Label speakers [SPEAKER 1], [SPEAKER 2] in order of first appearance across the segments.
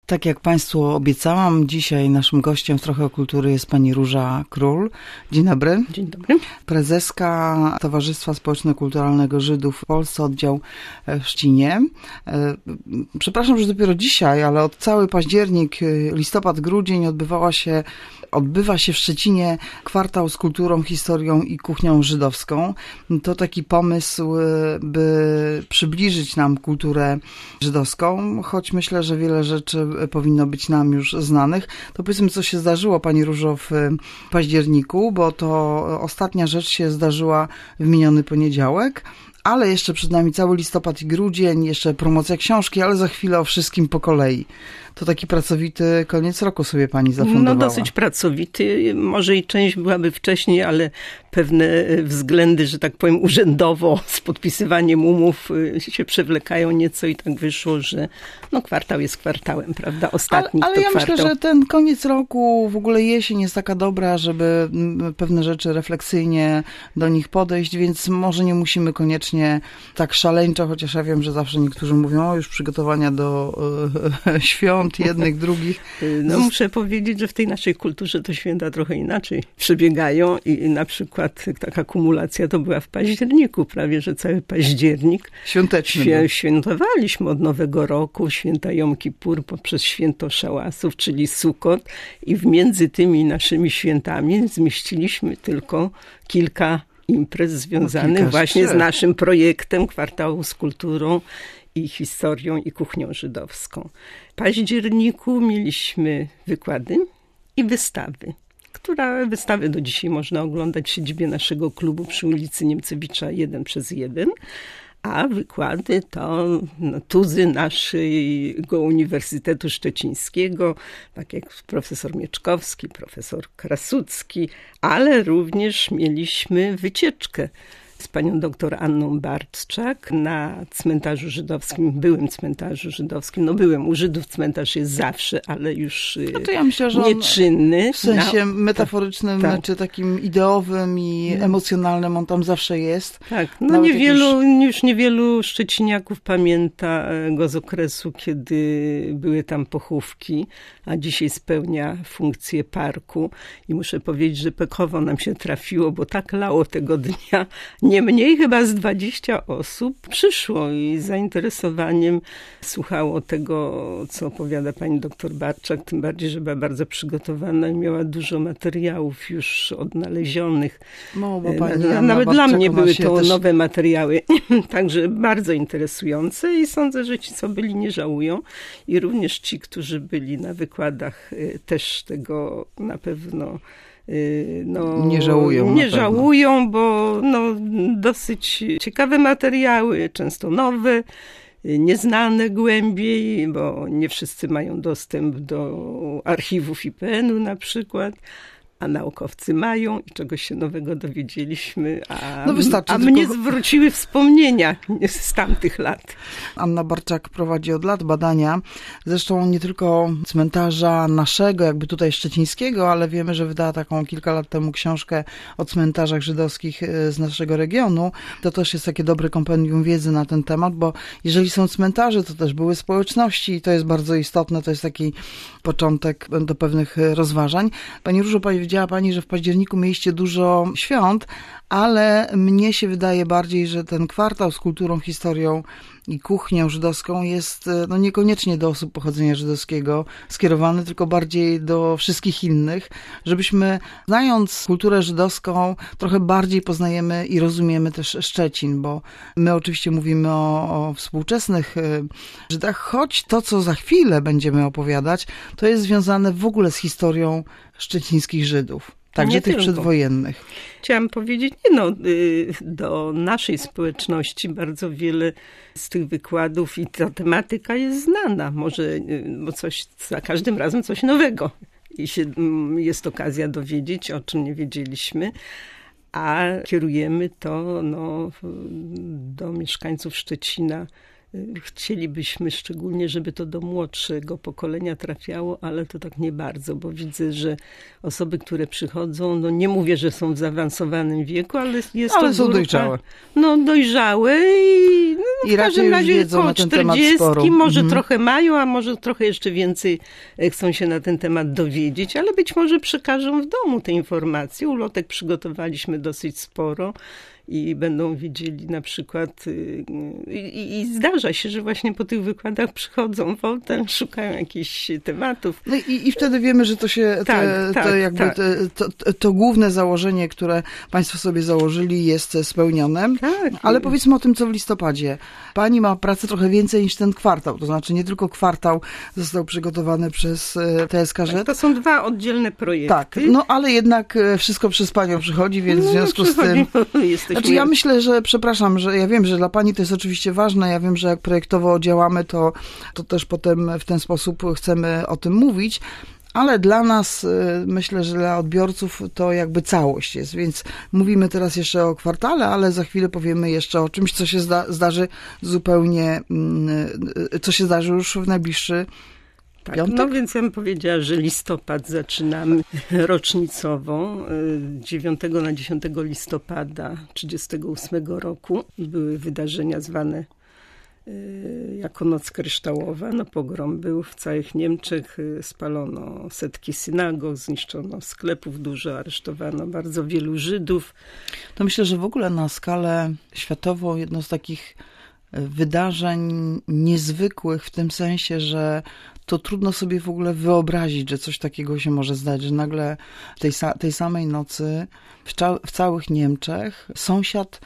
[SPEAKER 1] Tak jak Państwu obiecałam, dzisiaj naszym gościem w Trochę o Kultury jest pani Róża Król. Dzień dobry.
[SPEAKER 2] Dzień dobry.
[SPEAKER 1] Prezeska Towarzystwa Społeczno-Kulturalnego Żydów w Polsce, oddział w Szczecinie. Przepraszam, że dopiero dzisiaj, ale od cały październik, listopad, grudzień odbywa się w Szczecinie kwartał z kulturą, historią i kuchnią żydowską. To taki pomysł, by przybliżyć nam kulturę żydowską, choć myślę, że wiele rzeczy powinno być nam już znanych. To powiedzmy, co się zdarzyło, pani Różo, w październiku, bo to ostatnia rzecz się zdarzyła w miniony poniedziałek. Ale jeszcze przed nami cały listopad i grudzień, jeszcze promocja książki, ale za chwilę o wszystkim po kolei. To taki pracowity koniec roku sobie pani zafundowała.
[SPEAKER 2] No dosyć pracowity. Może i część byłaby wcześniej, ale pewne względy, że tak powiem urzędowo z podpisywaniem umów się przewlekają nieco i tak wyszło, że no kwartał jest kwartałem, prawda? Ostatni
[SPEAKER 1] ale
[SPEAKER 2] to
[SPEAKER 1] ja
[SPEAKER 2] kwartał.
[SPEAKER 1] myślę, że ten koniec roku, w ogóle jesień jest taka dobra, żeby pewne rzeczy refleksyjnie do nich podejść, więc może nie musimy koniecznie tak szaleńczo, chociaż ja wiem, że zawsze niektórzy mówią, o już przygotowania do świąt, jednych, drugich.
[SPEAKER 2] No muszę powiedzieć, że w tej naszej kulturze to święta trochę inaczej przebiegają i na przykład taka kumulacja to była w październiku, prawie że cały październik.
[SPEAKER 1] Świąteczny.
[SPEAKER 2] Świętowaliśmy od Nowego Roku, święta Jom Kippur poprzez święto Szałasów, czyli Sukot i między tymi naszymi świętami zmieściliśmy tylko kilka imprez związanych właśnie z naszym projektem Kwartału z kulturą i historią i kuchnią żydowską. W październiku mieliśmy wykłady i wystawy. Wystawy do dzisiaj można oglądać w siedzibie naszego klubu przy ulicy Niemcewicza 1/1, a wykłady to tuzy naszego Uniwersytetu Szczecińskiego, tak jak profesor Mieczkowski, profesor Krasucki, ale również mieliśmy wycieczkę z panią doktor Anną Bartczak na cmentarzu żydowskim, byłym cmentarzu żydowskim. No byłem, u Żydów cmentarz jest zawsze, ale już
[SPEAKER 1] no to ja myślę, że
[SPEAKER 2] nieczynny.
[SPEAKER 1] W sensie metaforycznym,
[SPEAKER 2] tak.
[SPEAKER 1] czy takim ideowym i emocjonalnym on tam zawsze jest.
[SPEAKER 2] Tak, no już niewielu szczeciniaków pamięta go z okresu, kiedy były tam pochówki, a dzisiaj spełnia funkcję parku. I muszę powiedzieć, że pechowo nam się trafiło, bo tak lało tego dnia. Nie mniej chyba z 20 osób przyszło i z zainteresowaniem słuchało tego, co opowiada pani doktor Barczak, tym bardziej, że była bardzo przygotowana i miała dużo materiałów już odnalezionych.
[SPEAKER 1] No, bo pani
[SPEAKER 2] nawet dla mnie były to
[SPEAKER 1] też
[SPEAKER 2] nowe materiały, także bardzo interesujące i sądzę, że ci, co byli, nie żałują i również ci, którzy byli na wykładach, też tego na pewno nie żałują, bo dosyć ciekawe materiały, często nowe, nieznane głębiej, bo nie wszyscy mają dostęp do archiwów IPN-u na przykład, a naukowcy mają i czegoś się nowego dowiedzieliśmy, a mnie zwróciły wspomnienia z tamtych lat.
[SPEAKER 1] Anna Barczak prowadzi od lat badania, zresztą nie tylko cmentarza naszego, jakby tutaj szczecińskiego, ale wiemy, że wydała taką kilka lat temu książkę o cmentarzach żydowskich z naszego regionu. To też jest takie dobre kompendium wiedzy na ten temat, bo jeżeli są cmentarze, to też były społeczności i to jest bardzo istotne, to jest taki początek do pewnych rozważań. Pani Różo, powiedziała pani, że w październiku mieliście dużo świąt, ale mnie się wydaje bardziej, że ten kwartał z kulturą, historią i kuchnią żydowską jest niekoniecznie do osób pochodzenia żydowskiego skierowany, tylko bardziej do wszystkich innych, żebyśmy, znając kulturę żydowską, trochę bardziej poznajemy i rozumiemy też Szczecin, bo my oczywiście mówimy o współczesnych Żydach, choć to, co za chwilę będziemy opowiadać, to jest związane w ogóle z historią szczecińskich Żydów. Także tych przedwojennych.
[SPEAKER 2] Chciałam powiedzieć, do naszej społeczności bardzo wiele z tych wykładów i ta tematyka jest znana. Może, bo za każdym razem coś nowego. I jest okazja dowiedzieć, o czym nie wiedzieliśmy. A kierujemy to do mieszkańców Szczecina. Chcielibyśmy szczególnie, żeby to do młodszego pokolenia trafiało, ale to tak nie bardzo, bo widzę, że osoby, które przychodzą, nie mówię, że są w zaawansowanym wieku, ale jest to
[SPEAKER 1] są dojrzałe.
[SPEAKER 2] Dojrzałe i w każdym razie około 40, może trochę mają, a może trochę jeszcze więcej chcą się na ten temat dowiedzieć, ale być może przekażą w domu te informacje. Ulotek przygotowaliśmy dosyć sporo i będą wiedzieli na przykład i zdarza się, że właśnie po tych wykładach przychodzą potem, szukają jakichś tematów.
[SPEAKER 1] No i wtedy wiemy, że to się, to główne założenie, które państwo sobie założyli, jest spełnione.
[SPEAKER 2] Tak.
[SPEAKER 1] Ale powiedzmy o tym, co w listopadzie. Pani ma pracę trochę więcej niż ten kwartał, to znaczy nie tylko kwartał został przygotowany przez TSKZ.
[SPEAKER 2] Tak, to są 2 oddzielne projekty.
[SPEAKER 1] Tak, no ale jednak wszystko przez panią przychodzi, więc w związku z tym... Znaczy ja myślę, że, przepraszam, że ja wiem, że dla pani to jest oczywiście ważne, ja wiem, że jak projektowo działamy, to też potem w ten sposób chcemy o tym mówić, ale dla nas, myślę, że dla odbiorców to jakby całość jest, więc mówimy teraz jeszcze o kwartale, ale za chwilę powiemy jeszcze o czymś, co się zdarzy zupełnie, co się zdarzy już w najbliższy piątek?
[SPEAKER 2] No więc ja bym powiedziała, że listopad zaczynamy rocznicową. 9 na 10 listopada 1938 roku były wydarzenia zwane jako Noc Kryształowa. No, pogrom był w całych Niemczech. Spalono setki synagog, zniszczono sklepów dużo, aresztowano bardzo wielu Żydów.
[SPEAKER 1] To myślę, że w ogóle na skalę światową jedno z takich wydarzeń niezwykłych w tym sensie, że to trudno sobie w ogóle wyobrazić, że coś takiego się może zdać, że nagle tej samej nocy w całych Niemczech sąsiad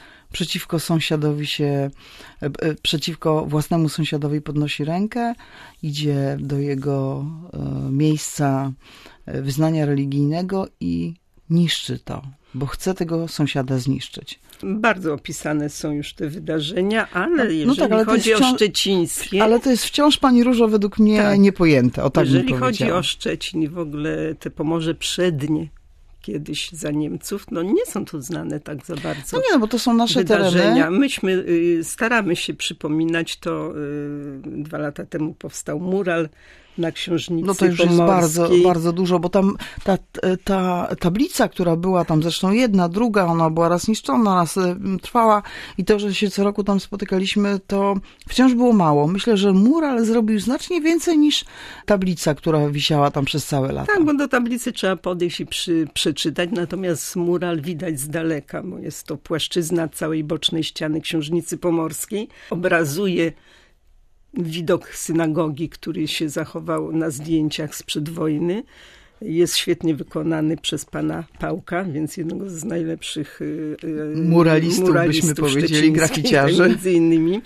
[SPEAKER 1] przeciwko własnemu sąsiadowi podnosi rękę, idzie do jego miejsca wyznania religijnego i niszczy to, bo chce tego sąsiada zniszczyć.
[SPEAKER 2] Bardzo opisane są już te wydarzenia, ale jeżeli chodzi o szczecińskie...
[SPEAKER 1] Ale to jest wciąż, pani Różo, według mnie niepojęte. O, tak
[SPEAKER 2] jeżeli chodzi o Szczecin i w ogóle te Pomorze Przednie, kiedyś za Niemców, no nie są tu znane tak za bardzo.
[SPEAKER 1] No nie, bo to są nasze
[SPEAKER 2] wydarzenia.
[SPEAKER 1] tereny.
[SPEAKER 2] Myśmy staramy się przypominać to. 2 lata temu powstał mural na Książnicy
[SPEAKER 1] No to już
[SPEAKER 2] Pomorskiej.
[SPEAKER 1] jest bardzo, bardzo dużo, bo tam ta tablica, która była tam zresztą jedna, druga, ona była raz niszczona, raz trwała i to, że się co roku tam spotykaliśmy, to wciąż było mało. Myślę, że mural zrobił znacznie więcej niż tablica, która wisiała tam przez całe lata.
[SPEAKER 2] Tak, bo do tablicy trzeba podejść i przeczytać, natomiast mural widać z daleka, bo jest to płaszczyzna całej bocznej ściany Książnicy Pomorskiej. Obrazuje widok synagogi, który się zachował na zdjęciach sprzed wojny. Jest świetnie wykonany przez pana Pałka, więc jednego z najlepszych
[SPEAKER 1] muralistów byśmy powiedzieli, graficiarzy.
[SPEAKER 2] Między innymi.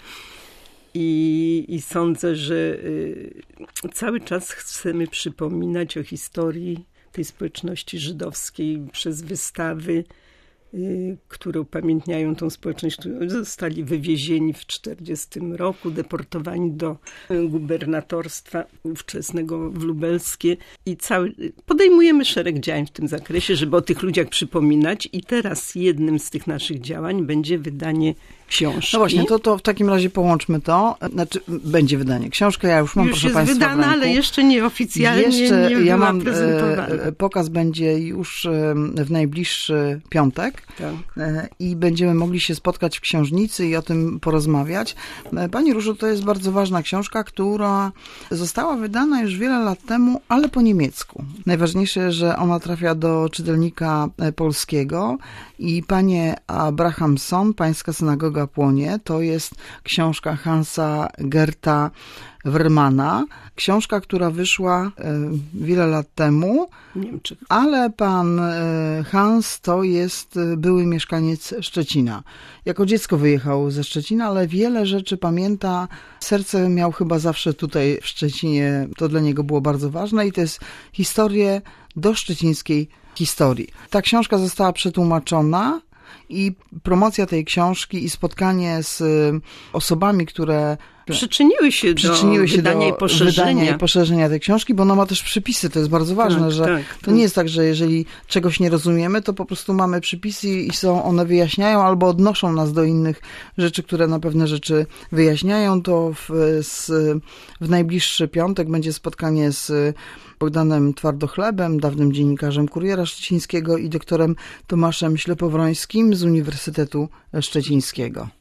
[SPEAKER 2] I sądzę, że cały czas chcemy przypominać o historii tej społeczności żydowskiej przez wystawy, które upamiętniają tą społeczność, którzy zostali wywiezieni w 1940 roku, deportowani do gubernatorstwa ówczesnego w Lubelskie i podejmujemy szereg działań w tym zakresie, żeby o tych ludziach przypominać i teraz jednym z tych naszych działań będzie wydanie książki.
[SPEAKER 1] No właśnie, to w takim razie połączmy to. Znaczy, będzie wydanie. Książkę ja już mam, proszę państwa,
[SPEAKER 2] wydana, w ręku. Ale jeszcze nieoficjalnie nie była prezentowana.
[SPEAKER 1] Pokaz będzie już w najbliższy piątek.
[SPEAKER 2] Tak.
[SPEAKER 1] I będziemy mogli się spotkać w książnicy i o tym porozmawiać. Pani Różo, to jest bardzo ważna książka, która została wydana już wiele lat temu, ale po niemiecku. Najważniejsze, że ona trafia do czytelnika polskiego i Panie Abrahamson, Pańska synagoga płonie, to jest książka Hansa Gerta Wermana. Książka, która wyszła wiele lat temu,
[SPEAKER 2] Niemczech.
[SPEAKER 1] Ale pan Hans to jest były mieszkaniec Szczecina. Jako dziecko wyjechał ze Szczecina, ale wiele rzeczy pamięta. Serce miał chyba zawsze tutaj w Szczecinie. To dla niego było bardzo ważne i to jest historie do szczecińskiej historii. Ta książka została przetłumaczona i promocja tej książki i spotkanie z osobami, które
[SPEAKER 2] przyczyniły się do wydania i
[SPEAKER 1] poszerzenia tej książki, bo ona ma też przypisy, to jest bardzo ważne, że to nie jest tak, że jeżeli czegoś nie rozumiemy, to po prostu mamy przypisy i one wyjaśniają albo odnoszą nas do innych rzeczy, które na pewne rzeczy wyjaśniają. To w najbliższy piątek będzie spotkanie z Bogdanem Twardochlebem, dawnym dziennikarzem Kuriera Szczecińskiego i doktorem Tomaszem Ślepowrońskim z Uniwersytetu Szczecińskiego.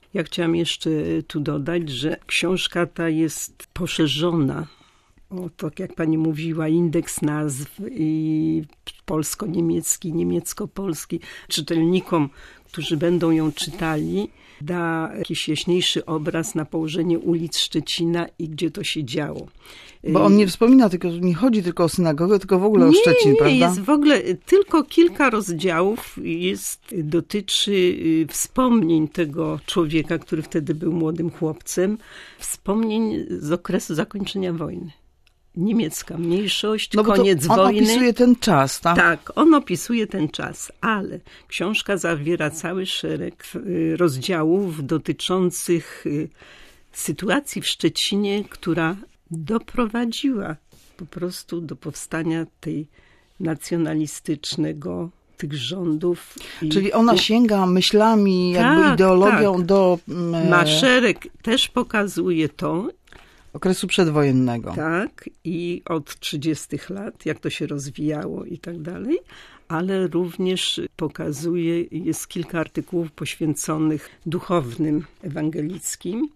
[SPEAKER 2] Ja chciałam jeszcze tu dodać, że książka ta jest poszerzona. Tak jak pani mówiła, indeks nazw i polsko-niemiecki, niemiecko-polski. Czytelnikom, którzy będą ją czytali, da jakiś jaśniejszy obraz na położenie ulic Szczecina i gdzie to się działo.
[SPEAKER 1] Bo on nie wspomina, nie chodzi tylko o synagogę, tylko w ogóle o Szczecin, prawda?
[SPEAKER 2] Nie, jest w ogóle tylko kilka rozdziałów dotyczy wspomnień tego człowieka, który wtedy był młodym chłopcem, wspomnień z okresu zakończenia wojny. Niemiecka mniejszość, koniec wojny.
[SPEAKER 1] On opisuje ten czas, tak?
[SPEAKER 2] Tak, on opisuje ten czas, ale książka zawiera cały szereg rozdziałów dotyczących sytuacji w Szczecinie, która doprowadziła po prostu do powstania tej nacjonalistycznego tych rządów.
[SPEAKER 1] Czyli ona sięga myślami, jakby ideologią do...
[SPEAKER 2] Ma szereg, też pokazuje to,
[SPEAKER 1] okresu przedwojennego.
[SPEAKER 2] Tak, i od 30 lat, jak to się rozwijało i tak dalej, ale również pokazuje, jest kilka artykułów poświęconych duchownym ewangelickim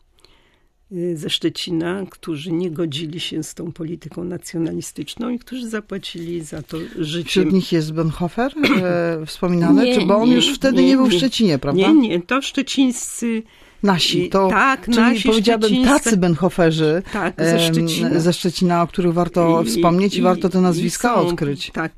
[SPEAKER 2] ze Szczecina, którzy nie godzili się z tą polityką nacjonalistyczną i którzy zapłacili za to życiem.
[SPEAKER 1] Wśród nich jest Bonhoeffer wspominany? Bo on już wtedy nie był w Szczecinie, prawda?
[SPEAKER 2] Nie, to szczecińscy...
[SPEAKER 1] Nasi, to, czyli
[SPEAKER 2] nasi
[SPEAKER 1] powiedziałabym tacy Bonhoefferzy ze Szczecina, o których warto wspomnieć i warto te nazwiska odkryć.
[SPEAKER 2] Tak,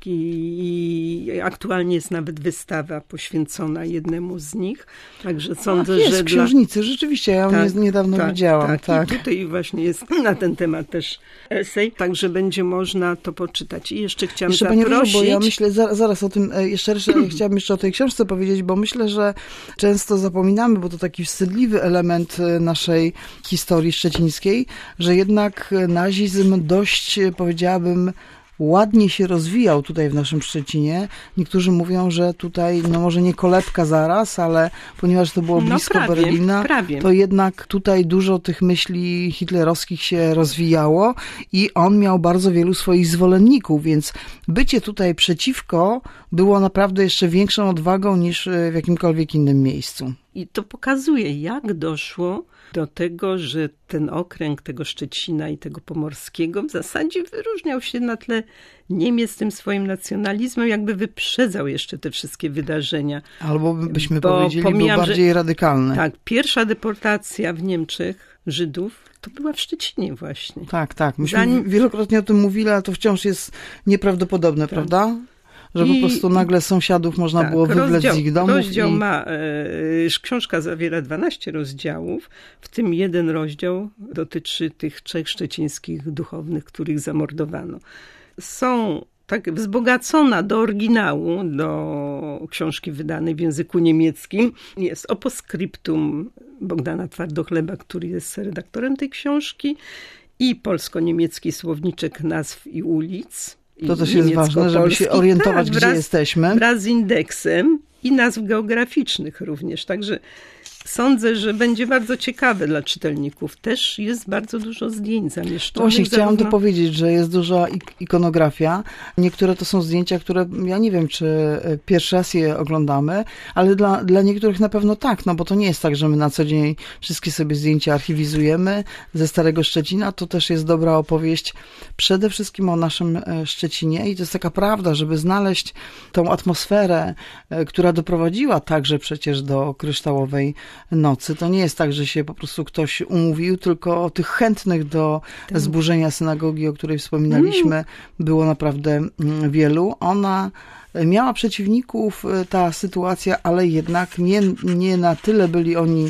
[SPEAKER 2] i aktualnie jest nawet wystawa poświęcona jednemu z nich, także sądzę,
[SPEAKER 1] jest
[SPEAKER 2] że...
[SPEAKER 1] w Księżnicy, rzeczywiście, ja ją niedawno widziałam.
[SPEAKER 2] Tak. I tutaj właśnie jest na ten temat też esej, także będzie można to poczytać. I jeszcze chciałam zaprosić...
[SPEAKER 1] Panie Różo, bo ja myślę, zaraz o tym, chciałabym jeszcze o tej książce powiedzieć, bo myślę, że często zapominamy, bo to taki wstydliwy element naszej historii szczecińskiej, że jednak nazizm dość, powiedziałabym, ładnie się rozwijał tutaj w naszym Szczecinie. Niektórzy mówią, że tutaj, może nie kolebka zaraz, ale ponieważ to było blisko Berlina, to jednak tutaj dużo tych myśli hitlerowskich się rozwijało i on miał bardzo wielu swoich zwolenników, więc bycie tutaj przeciwko było naprawdę jeszcze większą odwagą niż w jakimkolwiek innym miejscu.
[SPEAKER 2] I to pokazuje, jak doszło do tego, że ten okręg tego Szczecina i tego pomorskiego w zasadzie wyróżniał się na tle Niemiec tym swoim nacjonalizmem, jakby wyprzedzał jeszcze te wszystkie wydarzenia.
[SPEAKER 1] Albo byśmy powiedzieli, był bardziej radykalny.
[SPEAKER 2] Tak, pierwsza deportacja w Niemczech Żydów to była w Szczecinie właśnie.
[SPEAKER 1] Tak. Myśmy wielokrotnie o tym mówili, ale to wciąż jest nieprawdopodobne, prawda? Że po prostu nagle sąsiadów można było wywlec z ich domów.
[SPEAKER 2] Książka zawiera 12 rozdziałów, w tym jeden rozdział dotyczy tych 3 szczecińskich duchownych, których zamordowano. Są tak wzbogacona do oryginału, do książki wydanej w języku niemieckim. Jest postscriptum Bogdana Twardochleba, który jest redaktorem tej książki, i polsko-niemiecki słowniczek nazw i ulic.
[SPEAKER 1] To też jest ważne, żeby się orientować, gdzie jesteśmy.
[SPEAKER 2] Wraz z indeksem i nazw geograficznych również. Także sądzę, że będzie bardzo ciekawe dla czytelników. Też jest bardzo dużo zdjęć zamieszczonych.
[SPEAKER 1] Właśnie chciałam to powiedzieć, że jest duża ikonografia. Niektóre to są zdjęcia, które ja nie wiem, czy pierwszy raz je oglądamy, ale dla niektórych na pewno tak, bo to nie jest tak, że my na co dzień wszystkie sobie zdjęcia archiwizujemy ze Starego Szczecina. To też jest dobra opowieść przede wszystkim o naszym Szczecinie i to jest taka prawda, żeby znaleźć tą atmosferę, która doprowadziła także przecież do kryształowej nocy. To nie jest tak, że się po prostu ktoś umówił, tylko tych chętnych do zburzenia synagogi, o której wspominaliśmy, było naprawdę wielu. Ona miała przeciwników, ta sytuacja, ale jednak nie na tyle byli oni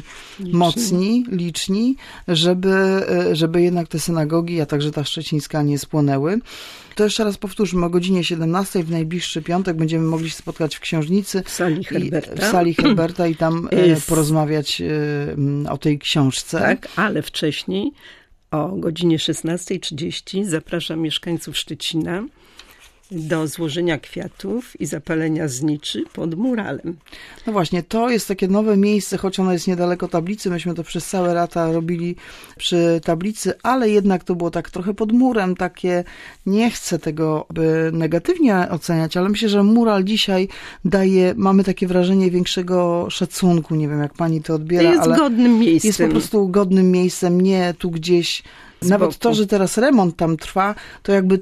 [SPEAKER 1] liczni, żeby jednak te synagogi, a także ta szczecińska nie spłonęły. To jeszcze raz powtórzmy, o godzinie 17 w najbliższy piątek będziemy mogli się spotkać w Księżnicy.
[SPEAKER 2] W sali
[SPEAKER 1] Herberta i tam porozmawiać o tej książce.
[SPEAKER 2] Tak, ale wcześniej o godzinie 16:30 zapraszam mieszkańców Szczecina do złożenia kwiatów i zapalenia zniczy pod muralem.
[SPEAKER 1] No właśnie, to jest takie nowe miejsce, choć ono jest niedaleko tablicy. Myśmy to przez całe lata robili przy tablicy, ale jednak to było tak trochę pod murem, takie, nie chcę tego negatywnie oceniać, ale myślę, że mural dzisiaj mamy takie wrażenie większego szacunku. Nie wiem, jak pani to odbiera,
[SPEAKER 2] jest
[SPEAKER 1] ale
[SPEAKER 2] godnym miejscem.
[SPEAKER 1] Jest po prostu godnym miejscem, nie tu gdzieś. Nawet to, że teraz remont tam trwa, to jakby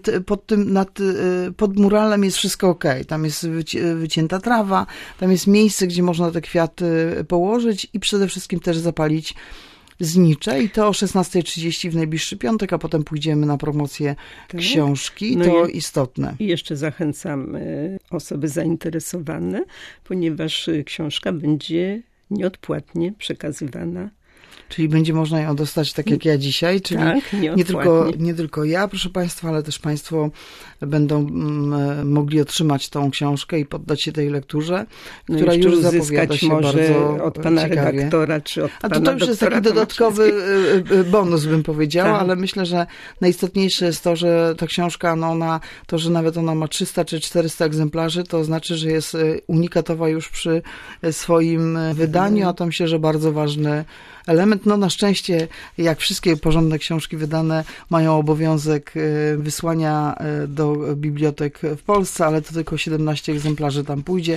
[SPEAKER 1] pod muralem jest wszystko okej. Tam jest wycięta trawa, tam jest miejsce, gdzie można te kwiaty położyć i przede wszystkim też zapalić znicze. I to o 16:30 w najbliższy piątek, a potem pójdziemy na promocję książki. No to istotne.
[SPEAKER 2] I jeszcze zachęcam osoby zainteresowane, ponieważ książka będzie nieodpłatnie przekazywana.
[SPEAKER 1] Czyli będzie można ją dostać tak jak ja dzisiaj, czyli
[SPEAKER 2] tak,
[SPEAKER 1] nie tylko ja, proszę Państwa, ale też Państwo będą mogli otrzymać tą książkę i poddać się tej lekturze, która już zapowiada się
[SPEAKER 2] może
[SPEAKER 1] bardzo
[SPEAKER 2] od pana
[SPEAKER 1] ciekawie.
[SPEAKER 2] redaktora, czy od pana
[SPEAKER 1] to już jest taki dodatkowy bonus, bym powiedziała, ale myślę, że najistotniejsze jest to, że ta książka, to, że nawet ona ma 300 czy 400 egzemplarzy, to znaczy, że jest unikatowa już przy swoim wydaniu, a to myślę, że bardzo ważny element. Na szczęście, jak wszystkie porządne książki wydane, mają obowiązek wysłania do bibliotek w Polsce, ale to tylko 17 egzemplarzy tam pójdzie,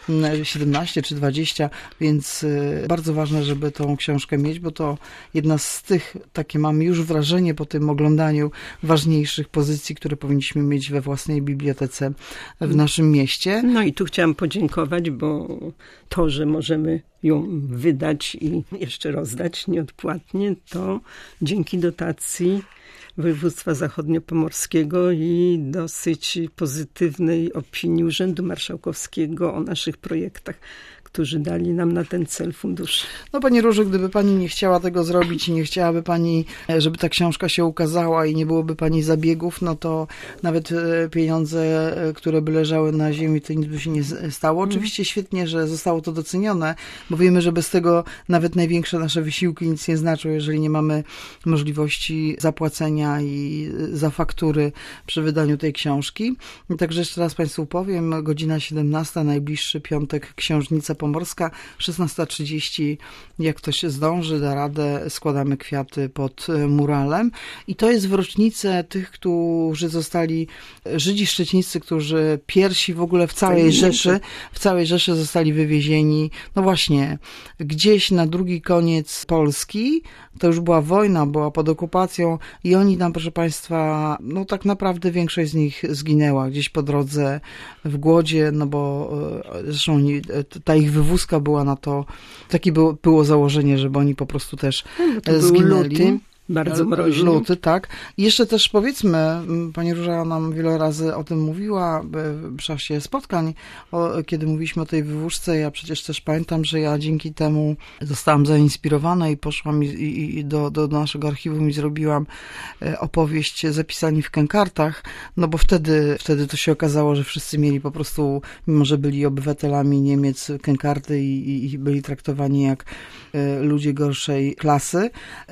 [SPEAKER 1] 17 czy 20, więc bardzo ważne, żeby tą książkę mieć, bo to jedna z tych, takie mamy już wrażenie po tym oglądaniu, ważniejszych pozycji, które powinniśmy mieć we własnej bibliotece w naszym mieście.
[SPEAKER 2] No i tu chciałam podziękować, bo to, że możemy ją wydać i jeszcze rozdać nieodpłatnie, to dzięki dotacji Województwa Zachodniopomorskiego i dosyć pozytywnej opinii Urzędu Marszałkowskiego o naszych projektach, którzy dali nam na ten cel fundusz.
[SPEAKER 1] Pani Różo, gdyby pani nie chciała tego zrobić i nie chciałaby pani, żeby ta książka się ukazała i nie byłoby pani zabiegów, to nawet pieniądze, które by leżały na ziemi, to nic by się nie stało. Oczywiście świetnie, że zostało to docenione, bo wiemy, że bez tego nawet największe nasze wysiłki nic nie znaczą, jeżeli nie mamy możliwości zapłacenia i za faktury przy wydaniu tej książki. Także jeszcze raz Państwu powiem, godzina 17, najbliższy piątek, Książnica Pomorska, 16:30, jak ktoś zdąży, da radę, składamy kwiaty pod muralem. I to jest w rocznicę tych, którzy zostali, Żydzi szczecińscy, którzy pierwsi w ogóle w całej Rzeszy zostali wywiezieni, właśnie, gdzieś na drugi koniec Polski. To już była wojna, była pod okupacją i oni tam, proszę Państwa, tak naprawdę większość z nich zginęła gdzieś po drodze w głodzie, bo zresztą ta ich wywózka była na to, takie było założenie, żeby oni po prostu też zginęli.
[SPEAKER 2] Luty, bardzo mroźny.
[SPEAKER 1] Luty, tak. I jeszcze też powiedzmy, pani Róża nam wiele razy o tym mówiła w czasie spotkań, kiedy mówiliśmy o tej wywózce. Ja przecież też pamiętam, że ja dzięki temu zostałam zainspirowana i poszłam do naszego archiwum i zrobiłam opowieść Zapisani w Kękartach, bo wtedy to się okazało, że wszyscy mieli po prostu, mimo że byli obywatelami Niemiec, kękarty i byli traktowani jak ludzie gorszej klasy,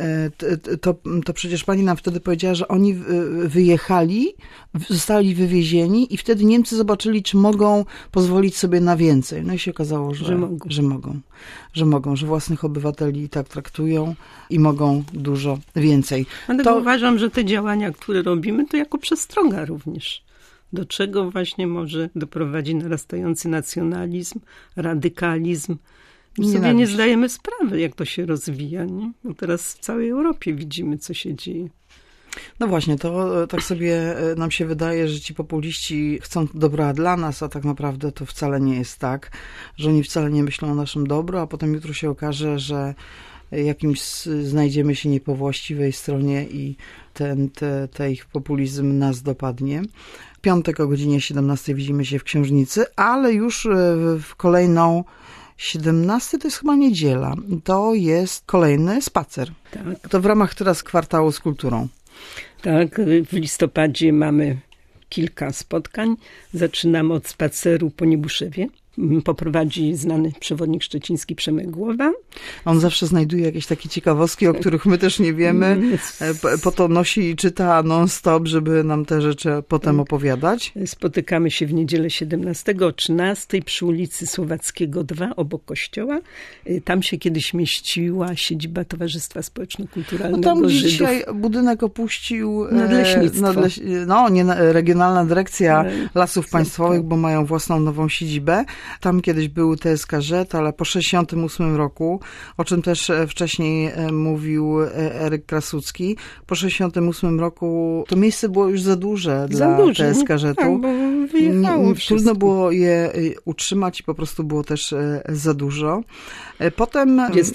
[SPEAKER 1] to przecież pani nam wtedy powiedziała, że oni wyjechali, zostali wywiezieni i wtedy Niemcy zobaczyli, czy mogą pozwolić sobie na więcej. No i się okazało, że mogą, że własnych obywateli tak traktują i mogą dużo więcej.
[SPEAKER 2] Dlatego uważam, że te działania, które robimy, to jako przestroga również. Do czego właśnie może doprowadzić narastający nacjonalizm, radykalizm. Sobie nie zdajemy sprawy, jak to się rozwija. Nie? Bo teraz w całej Europie widzimy, co się dzieje.
[SPEAKER 1] No właśnie, to tak sobie nam się wydaje, że ci populiści chcą dobra dla nas, a tak naprawdę to wcale nie jest tak, że oni wcale nie myślą o naszym dobru, a potem jutro się okaże, że jakimś znajdziemy się nie po właściwej stronie i ten ich populizm nas dopadnie. W piątek o godzinie 17 widzimy się w Książnicy, ale już w kolejną 17 to jest chyba niedziela. To jest kolejny spacer. Tak. To w ramach teraz kwartału z kulturą.
[SPEAKER 2] Tak, w listopadzie mamy kilka spotkań. Zaczynamy od spaceru po Niebuszewie. poprowadzi znany przewodnik szczeciński Przemek Głowa.
[SPEAKER 1] On zawsze znajduje jakieś takie ciekawostki, o których my też nie wiemy. Po to nosi i czyta non-stop, żeby nam te rzeczy potem opowiadać.
[SPEAKER 2] Spotykamy się w niedzielę 17 o 13 przy ulicy Słowackiego 2 obok kościoła. Tam się kiedyś mieściła siedziba Towarzystwa Społeczno-Kulturalnego
[SPEAKER 1] Tam
[SPEAKER 2] Żydów.
[SPEAKER 1] dzisiaj budynek opuścił
[SPEAKER 2] Nadleśnictwo.
[SPEAKER 1] Regionalna Dyrekcja Lasów Państwowych, bo mają własną nową siedzibę. Tam kiedyś był TSKZ, ale po 1968 roku, o czym też wcześniej mówił Eryk Krasucki, po 1968 roku to miejsce było już za duże dla TSKZ-u.
[SPEAKER 2] Tak, bo wyjechało
[SPEAKER 1] Trudno było je utrzymać i po prostu było też za dużo. Potem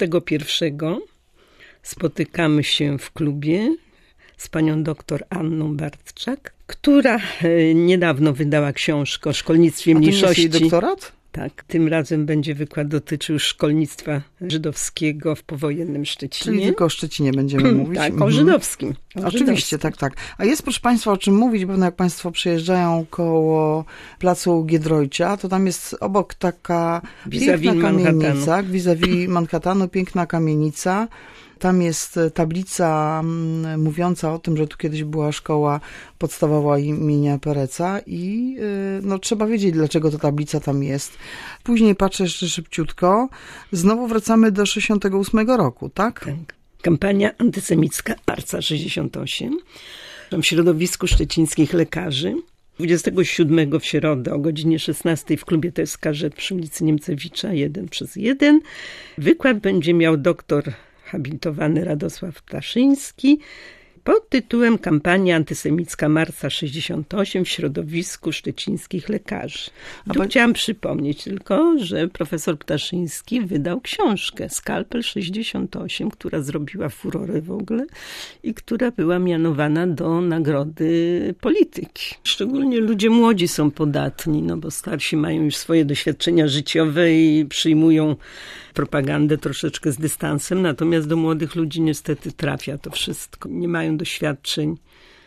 [SPEAKER 2] 21 spotykamy się w klubie z panią doktor Anną Bartczak, która niedawno wydała książkę o szkolnictwie mniejszości.
[SPEAKER 1] A to jest jej doktorat?
[SPEAKER 2] Tak, tym razem będzie wykład dotyczył szkolnictwa żydowskiego w powojennym Szczecinie.
[SPEAKER 1] Czyli tylko o Szczecinie będziemy mówić.
[SPEAKER 2] Tak, o żydowskim.
[SPEAKER 1] Oczywiście, tak. A jest, proszę Państwa, o czym mówić, bo jak Państwo przyjeżdżają koło placu Giedroycia, to tam jest obok taka piękna kamienica, vis-a-vis Manhattanu, piękna kamienica. Tam jest tablica mówiąca o tym, że tu kiedyś była szkoła podstawowa imienia Pereca i trzeba wiedzieć, dlaczego ta tablica tam jest. Później patrzę jeszcze szybciutko. Znowu wracamy do 68 roku, tak?
[SPEAKER 2] Tak. Kampania antysemicka Marca 68 w środowisku szczecińskich lekarzy. 27 w środę o godzinie 16 w klubie TSKZ przy ulicy Niemcewicza 1/1. Wykład będzie miał doktor habilitowany Radosław Ptaszyński pod tytułem Kampania antysemicka Marca 68 w środowisku szczecińskich lekarzy. Chciałam przypomnieć tylko, że profesor Ptaszyński wydał książkę Skalpel 68, która zrobiła furorę w ogóle i która była mianowana do Nagrody Polityki. Szczególnie ludzie młodzi są podatni, bo starsi mają już swoje doświadczenia życiowe i przyjmują propagandę troszeczkę z dystansem, natomiast do młodych ludzi niestety trafia to wszystko. Nie mają doświadczeń,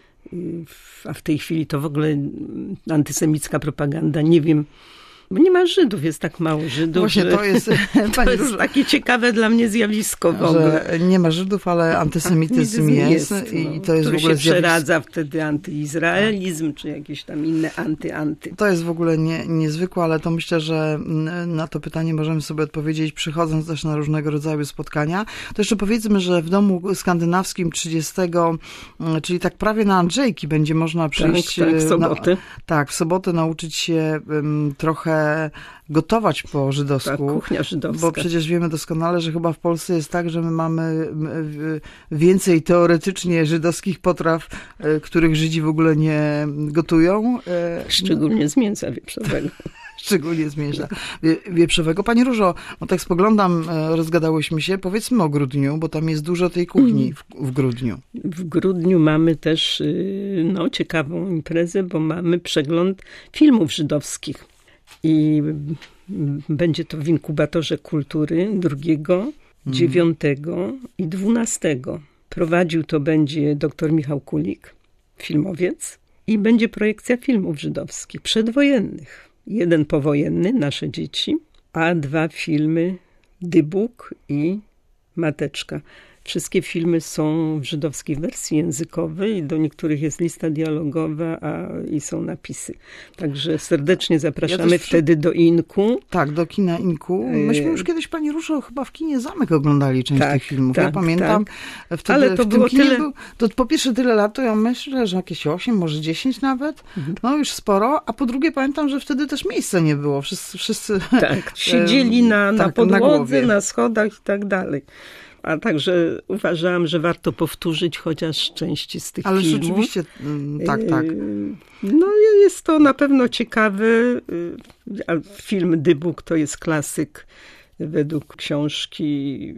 [SPEAKER 2] a w tej chwili to w ogóle antysemicka propaganda, nie wiem, bo nie ma Żydów, jest tak mało Żydów.
[SPEAKER 1] Właśnie to jest
[SPEAKER 2] takie ciekawe dla mnie zjawisko w ogóle.
[SPEAKER 1] Że nie ma Żydów, ale antysemityzm jest i to jest w ogóle
[SPEAKER 2] się przeradza wtedy antyizraelizm, czy jakieś tam inne anty.
[SPEAKER 1] To jest w ogóle niezwykłe, ale to myślę, że na to pytanie możemy sobie odpowiedzieć, przychodząc też na różnego rodzaju spotkania. To jeszcze powiedzmy, że w domu skandynawskim 30, czyli tak prawie na Andrzejki będzie można przyjść.
[SPEAKER 2] Tak, w sobotę.
[SPEAKER 1] W sobotę nauczyć się trochę gotować po żydowsku.
[SPEAKER 2] Tak, kuchnia żydowska.
[SPEAKER 1] Bo przecież wiemy doskonale, że chyba w Polsce jest tak, że my mamy więcej teoretycznie żydowskich potraw, których Żydzi w ogóle nie gotują.
[SPEAKER 2] Szczególnie z mięsa wieprzowego.
[SPEAKER 1] Szczególnie z mięsa wieprzowego. Pani Różo, tak spoglądam, rozgadałyśmy się. Powiedzmy o grudniu, bo tam jest dużo tej kuchni w grudniu. W
[SPEAKER 2] grudniu mamy też ciekawą imprezę, bo mamy przegląd filmów żydowskich. I będzie to w Inkubatorze Kultury 2, 9 i 12. Prowadził to będzie dr Michał Kulik, filmowiec. I będzie projekcja filmów żydowskich, przedwojennych. 1 powojenny, Nasze dzieci, a 2 filmy Dybuk i Mateczka. Wszystkie filmy są w żydowskiej wersji językowej i do niektórych jest lista dialogowa i są napisy. Także serdecznie zapraszamy wtedy do Inku.
[SPEAKER 1] Tak, do kina Inku. Myśmy już kiedyś, Pani Różo, chyba w kinie Zamek oglądali część tych filmów. Ja pamiętam. Wtedy
[SPEAKER 2] ale to było tyle...
[SPEAKER 1] To po pierwsze tyle lat, to ja myślę, że jakieś 8, może 10 nawet. Już sporo. A po drugie pamiętam, że wtedy też miejsca nie było. Wszyscy
[SPEAKER 2] siedzieli na podłodze, na schodach i tak dalej. A także uważałam, że warto powtórzyć chociaż części z tych filmów.
[SPEAKER 1] Ale rzeczywiście, tak.
[SPEAKER 2] Jest to na pewno ciekawy. Film Dybuk to jest klasyk według książki,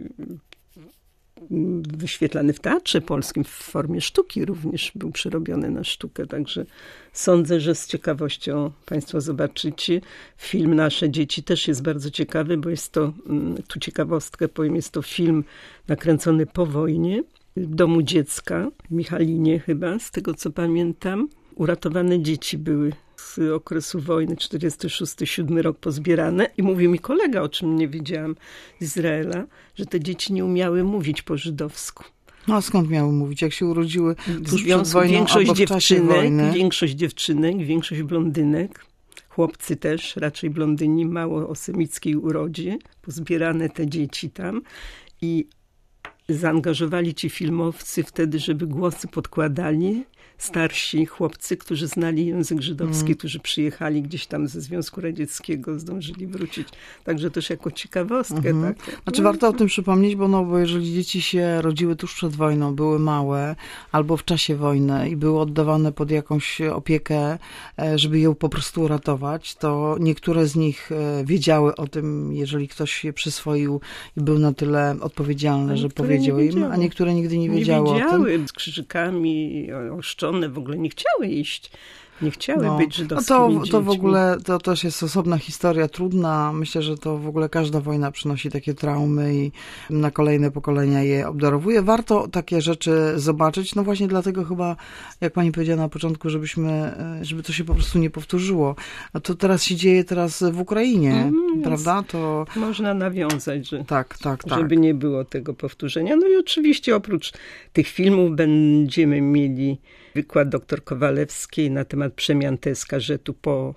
[SPEAKER 2] wyświetlany w Teatrze Polskim w formie sztuki, również był przerobiony na sztukę, także sądzę, że z ciekawością Państwo zobaczycie. Film Nasze dzieci też jest bardzo ciekawy, bo jest to, tu ciekawostkę powiem, jest to film nakręcony po wojnie w domu dziecka w Michalinie chyba, z tego co pamiętam. Uratowane dzieci były z okresu wojny, 46-7 rok pozbierane. I mówił mi kolega, o czym nie wiedziałam, z Izraela, że te dzieci nie umiały mówić po żydowsku.
[SPEAKER 1] No a skąd miały mówić? Jak się urodziły tuż przed wojną albo w czasie wojny?
[SPEAKER 2] Większość dziewczynek, większość blondynek. Chłopcy też, raczej blondyni, mało o semickiej urodzie. Pozbierane te dzieci tam. I zaangażowali ci filmowcy wtedy, żeby głosy podkładali starsi chłopcy, którzy znali język żydowski, którzy przyjechali gdzieś tam ze Związku Radzieckiego, zdążyli wrócić. Także też jako ciekawostkę. Tak?
[SPEAKER 1] Znaczy warto o tym przypomnieć, bo jeżeli dzieci się rodziły tuż przed wojną, były małe albo w czasie wojny i były oddawane pod jakąś opiekę, żeby je po prostu uratować, to niektóre z nich wiedziały o tym, jeżeli ktoś je przyswoił i był na tyle odpowiedzialny, że powiedział im, a niektóre nigdy nie wiedziały o tym.
[SPEAKER 2] Z krzyżykami, oszczone, w ogóle nie chciały iść. Nie chciały być żydowskimi dziećmi.
[SPEAKER 1] To w ogóle, to też jest osobna historia, trudna. Myślę, że to w ogóle każda wojna przynosi takie traumy i na kolejne pokolenia je obdarowuje. Warto takie rzeczy zobaczyć. No właśnie dlatego chyba, jak pani powiedziała na początku, żeby to się po prostu nie powtórzyło. A to teraz się dzieje w Ukrainie, prawda? To
[SPEAKER 2] można nawiązać, że
[SPEAKER 1] tak.
[SPEAKER 2] Żeby nie było tego powtórzenia. No i oczywiście oprócz tych filmów będziemy mieli wykład dr Kowalewskiej na temat przemian TSKŻ-u po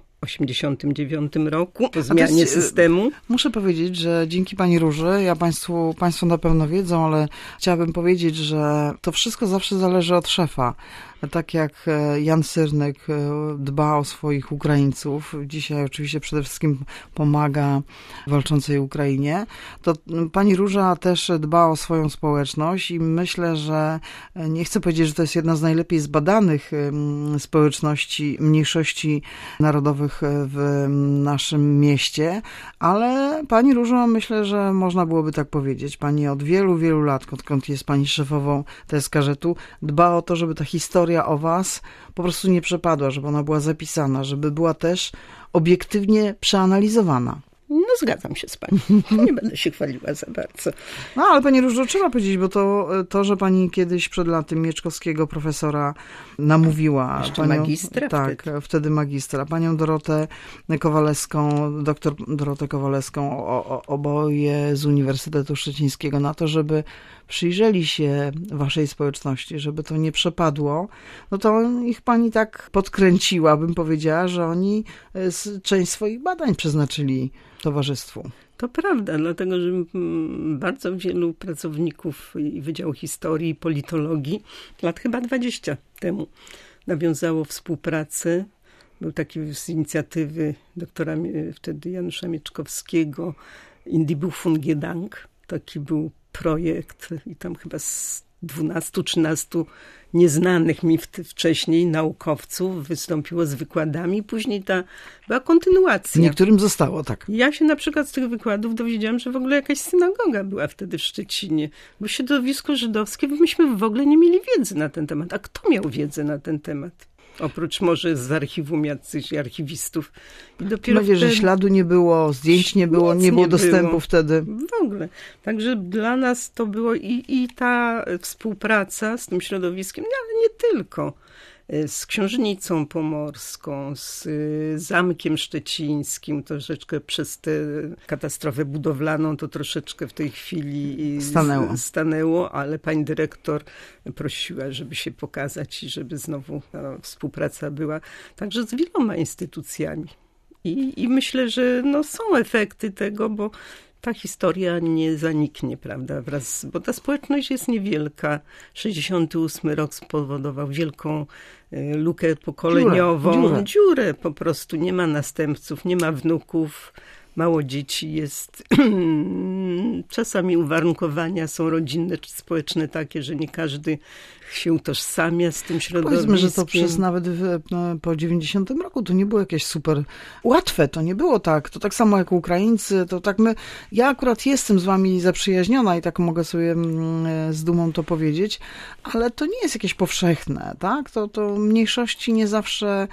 [SPEAKER 2] 1989 roku, po zmianie systemu.
[SPEAKER 1] Muszę powiedzieć, że dzięki pani Róży, państwo na pewno wiedzą, ale chciałabym powiedzieć, że to wszystko zawsze zależy od szefa. Tak jak Jan Syrnyk dba o swoich Ukraińców, dzisiaj oczywiście przede wszystkim pomaga walczącej Ukrainie, to pani Róża też dba o swoją społeczność i myślę, że nie chcę powiedzieć, że to jest jedna z najlepiej zbadanych społeczności, mniejszości narodowych w naszym mieście, ale pani Róża, myślę, że można byłoby tak powiedzieć. Pani od wielu, wielu lat, odkąd jest pani szefową TSKŻ-u, dba o to, żeby ta historia o was po prostu nie przepadła, żeby ona była zapisana, żeby była też obiektywnie przeanalizowana.
[SPEAKER 2] No zgadzam się z pani. Nie będę się chwaliła za bardzo.
[SPEAKER 1] No ale pani Różo, trzeba powiedzieć, bo to, że pani kiedyś przed laty Mieczkowskiego profesora namówiła.
[SPEAKER 2] Jeszcze magistra?
[SPEAKER 1] Tak, wtedy magistra. Panią Dorotę Kowalewską, doktor Dorotę Kowalewską, oboje z Uniwersytetu Szczecińskiego na to, żeby przyjrzeli się waszej społeczności, żeby to nie przepadło, no to ich pani tak podkręciła, bym powiedziała, że oni część swoich badań przeznaczyli towarzystwu.
[SPEAKER 2] To prawda, dlatego że bardzo wielu pracowników Wydziału Historii i Politologii lat chyba 20 temu nawiązało współpracę. Był taki z inicjatywy doktora wtedy Janusza Mieczkowskiego Indie-Buchfungedank. Taki był projekt i tam chyba z 12-13 nieznanych mi wcześniej naukowców wystąpiło z wykładami. Później ta była kontynuacja.
[SPEAKER 1] Niektórym zostało, tak.
[SPEAKER 2] Ja się na przykład z tych wykładów dowiedziałam, że w ogóle jakaś synagoga była wtedy w Szczecinie. Bo środowisko żydowskie, myśmy w ogóle nie mieli wiedzy na ten temat. A kto miał wiedzę na ten temat? Oprócz może z archiwum jacyś archiwistów. I dopiero
[SPEAKER 1] wtedy, że śladu nie było, zdjęć nie było, nie było dostępu wtedy.
[SPEAKER 2] W ogóle. Także dla nas to było i ta współpraca z tym środowiskiem, ale nie tylko. Z Książnicą Pomorską, z Zamkiem Szczecińskim, troszeczkę przez tę katastrofę budowlaną to troszeczkę w tej chwili stanęło, ale pani dyrektor prosiła, żeby się pokazać i żeby znowu współpraca była. Także z wieloma instytucjami. I myślę, że są efekty tego, bo ta historia nie zaniknie, prawda? Bo ta społeczność jest niewielka. 68 rok spowodował wielką lukę pokoleniową. Dziurę po prostu. Nie ma następców, nie ma wnuków. Mało dzieci jest. Czasami uwarunkowania są rodzinne czy społeczne takie, że nie każdy się utożsamia z tym środowiskiem.
[SPEAKER 1] Powiedzmy, że to przez nawet po 90 roku to nie było jakieś super łatwe, to nie było tak. To tak samo jak Ukraińcy, to tak ja akurat jestem z wami zaprzyjaźniona i tak mogę sobie z dumą to powiedzieć, ale to nie jest jakieś powszechne, tak? To mniejszości nie zawsze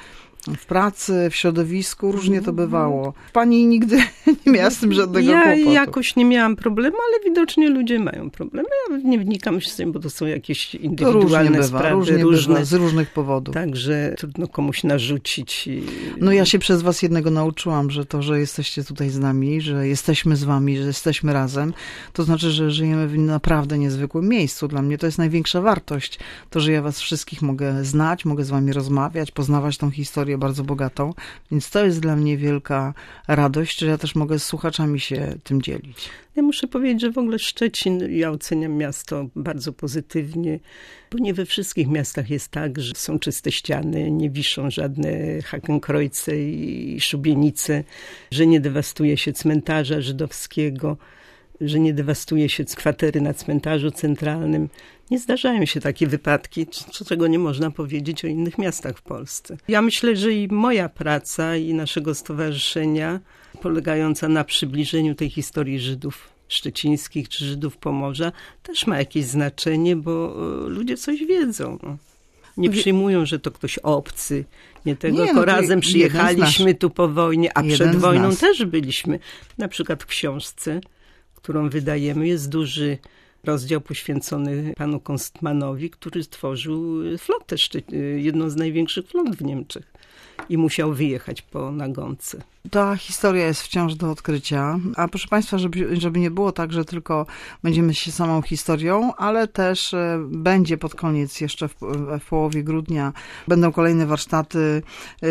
[SPEAKER 1] w pracy, w środowisku, różnie to bywało. Pani nigdy nie miała z tym żadnego kłopotu.
[SPEAKER 2] Ja jakoś nie miałam problemu, ale widocznie ludzie mają problemy. Ja nie wnikam w tym, bo to są jakieś indywidualne sprawy.
[SPEAKER 1] Różne, z różnych powodów.
[SPEAKER 2] Także trudno komuś narzucić.
[SPEAKER 1] No ja się przez was jednego nauczyłam, że to, że jesteście tutaj z nami, że jesteśmy z wami, że jesteśmy razem, to znaczy, że żyjemy w naprawdę niezwykłym miejscu. Dla mnie to jest największa wartość. To, że ja was wszystkich mogę znać, mogę z wami rozmawiać, poznawać tą historię bardzo bogatą, więc to jest dla mnie wielka radość, że ja też mogę z słuchaczami się tym dzielić.
[SPEAKER 2] Ja muszę powiedzieć, że w ogóle Szczecin, ja oceniam miasto bardzo pozytywnie, bo nie we wszystkich miastach jest tak, że są czyste ściany, nie wiszą żadne hakenkreuze i szubienice, że nie dewastuje się cmentarza żydowskiego, że nie dewastuje się kwatery na cmentarzu centralnym. Nie zdarzają się takie wypadki, czego nie można powiedzieć o innych miastach w Polsce. Ja myślę, że i moja praca i naszego stowarzyszenia, polegająca na przybliżeniu tej historii Żydów szczecińskich czy Żydów Pomorza, też ma jakieś znaczenie, bo ludzie coś wiedzą. Nie przyjmują, że to ktoś obcy. Tylko razem przyjechaliśmy tu po wojnie, a przed wojną też byliśmy. Na przykład w książce, którą wydajemy, jest duży rozdział poświęcony panu Konstmanowi, który stworzył flotę, jedną z największych flot w Niemczech i musiał wyjechać po nagonce.
[SPEAKER 1] Ta historia jest wciąż do odkrycia, a proszę Państwa, żeby nie było tak, że tylko będziemy się samą historią, ale też będzie pod koniec, jeszcze w połowie grudnia, będą kolejne warsztaty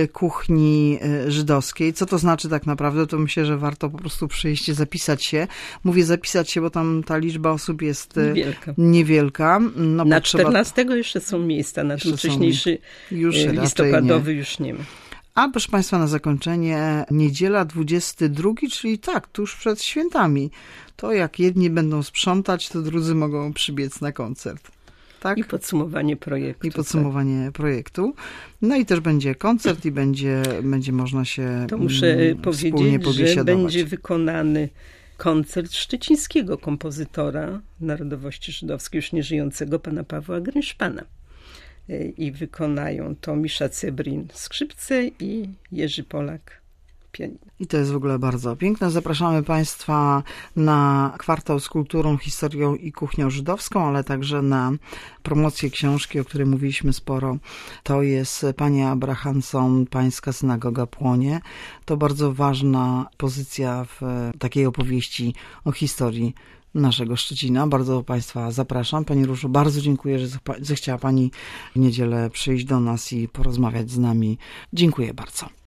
[SPEAKER 1] kuchni żydowskiej. Co to znaczy tak naprawdę? To myślę, że warto po prostu przyjść, zapisać się. Mówię zapisać się, bo tam ta liczba osób jest niewielka. No,
[SPEAKER 2] na 14 jeszcze są miejsca, na ten wcześniejszy listopadowy już nie ma.
[SPEAKER 1] A proszę Państwa, na zakończenie niedziela 22, czyli tak, tuż przed świętami. To jak jedni będą sprzątać, to drudzy mogą przybiec na koncert. Tak?
[SPEAKER 2] I podsumowanie
[SPEAKER 1] projektu. No i też będzie koncert i będzie można się
[SPEAKER 2] to muszę powiedzieć, że będzie wykonany koncert szczecińskiego kompozytora narodowości żydowskiej, już nieżyjącego pana Pawła Grynszpana. I wykonają to Misza Cebrin skrzypce i Jerzy Polak pianino.
[SPEAKER 1] I to jest w ogóle bardzo piękne. Zapraszamy Państwa na kwartał z kulturą, historią i kuchnią żydowską, ale także na promocję książki, o której mówiliśmy sporo. To jest Pani Abrahamson, Pańska synagoga płonie. To bardzo ważna pozycja w takiej opowieści o historii naszego Szczecina. Bardzo Państwa zapraszam. Pani Różo, bardzo dziękuję, że zechciała Pani w niedzielę przyjść do nas i porozmawiać z nami. Dziękuję bardzo.